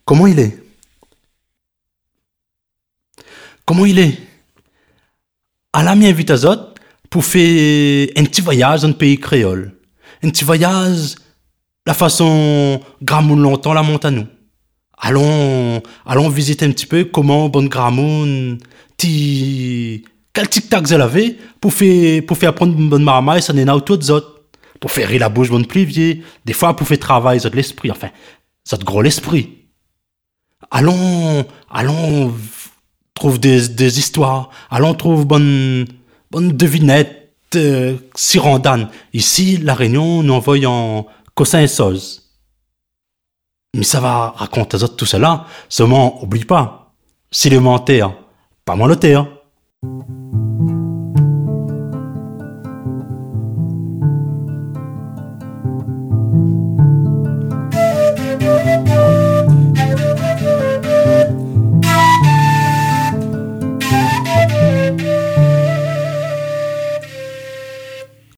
Comment il est? Comment il est? À la invite à autres pour faire un petit voyage dans le pays créole. Un petit voyage, la façon Gramoun longtemps la monte à nous. Allons visiter un petit peu comment bonne Gramoun, quel tic-tac elle avait pour faire apprendre une bonne maramaille, ça n'est pas tout autres. Pour faire rire la bouche bonne plivier. Des fois, pour faire travailler de l'esprit, enfin, ça de gros l'esprit. Allons, trouve des histoires. Allons, trouve bonne devinette, sirandane. Ici, la Réunion, nous envoie en cossin et sauce. Mais ça va raconter aux autres tout cela. Seulement, oublie pas. Si le menteur, pas moi le terre.